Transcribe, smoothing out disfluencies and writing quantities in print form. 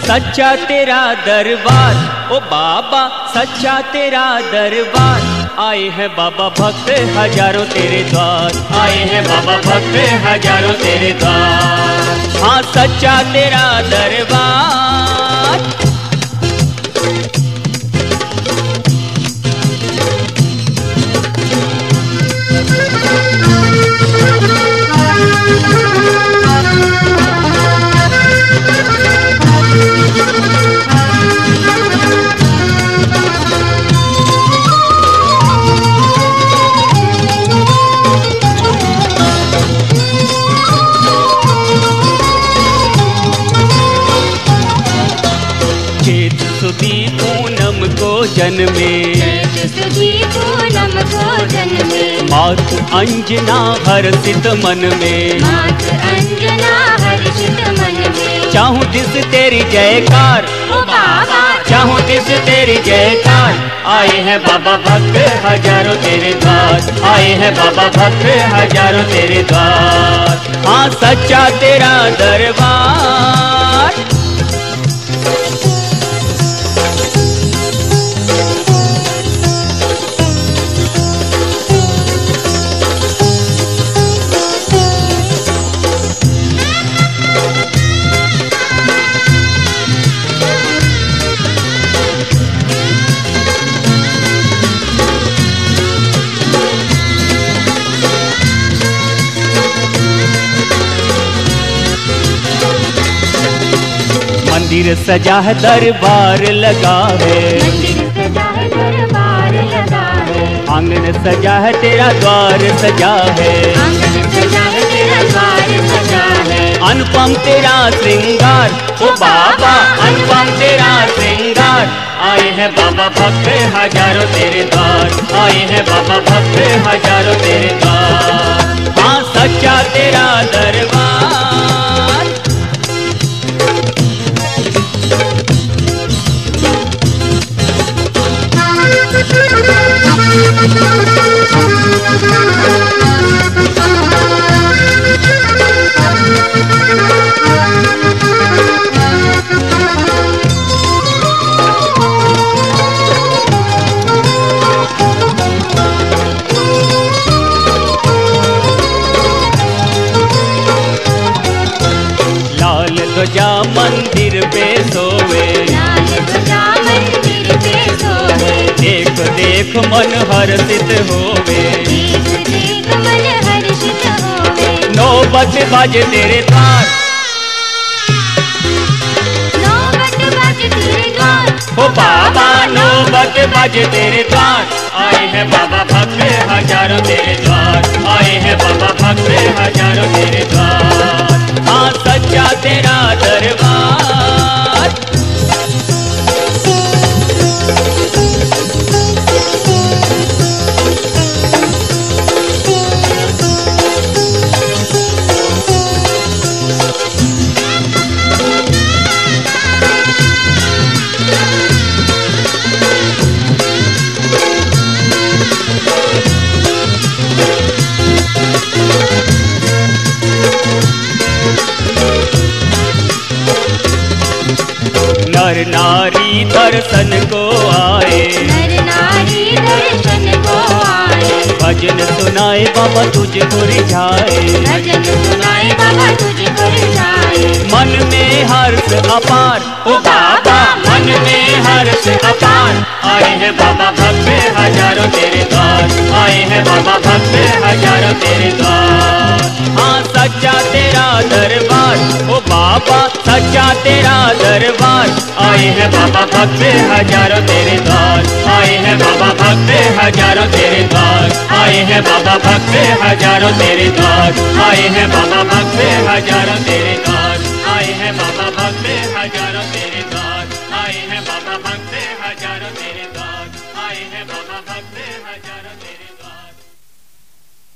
सच्चा तेरा दरबार, ओ बाबा सच्चा तेरा दरबार। आए हैं बाबा भक्त हजारों तेरे द्वार, आए हैं बाबा भक्त हजारों तेरे द्वार। हाँ सच्चा तेरा दरबार। पूनम को जन्मे, पूनम को जन्मे। मात अंजना हर्षित मन में, मात अंजना हर्षित मन में। चाहूं दिस तेरी जयकार, ओ बाबा चाहूं दिस तेरी जयकार। आए हैं बाबा भक्त हजारों तेरे द्वार, आए हैं बाबा भक्त हजारों तेरे द्वार। हाँ सच्चा तेरा दरबार। मंदिर सजा है दरबार लगा है, मंदिर सजा है दरबार लगा है। आंगन सजा है तेरा द्वार सजा है, आंगन सजा है तेरा द्वार सजा है। अनुपम तेरा श्रृंगार, ओ बाबा अनुपम तेरा श्रृंगार। आए हैं बाबा भक्त हजारों तेरे द्वार, आए हैं बाबा भक्त हजारों तेरे द्वार। हाँ सच्चा तेरा दरबार। लाल ध्वजा मंदिर पे सोवे, लाल ध्वजा मंदिर पे सोवे। देख देख मन हर्षित होवे, देख देख मन हर्षित होवे। नौबत बाजे तेरे द्वार, नौबत बाजे तेरे द्वार। ओ बाबा नौबत बाजे तेरे द्वार। आए हैं बाबा भक्त हजारों तेरे द्वार, आए हैं बाबा भक्त हजारों तेरे द्वार। हाँ सच्चा तेरा दरबार। नर नारी दर्शन को आए, नर नारी दर्शन को आए। भजन सुनाए बाबा तुझको रिझाए, भजन सुनाए बाबा तुझको रिझाए। मन में हर्ष अपार, ओ बाबा मन में हर्ष अपार। आए हैं बाबा भक्त हजारों तेरे द्वार, आए हैं बाबा भक्त हजारों तेरे द्वार। हाँ सच्चा तेरा दरबार, ओ बाबा सच्चा तेरा दरबार। आए हैं बाबा भक्त हजारों तेरे द्वार, आए हैं बाबा भक्त हजारों तेरे द्वार। आए हैं बाबा भक्त हजारों तेरे द्वार, आए हैं बाबा भक्त हजारों तेरे द्वार। आए हैं बाबा भक्त हजारों तेरे द्वार, आए हैं बाबा भक्त हजारों तेरे द्वार। आए हैं बाबा भक्त हजारों तेरे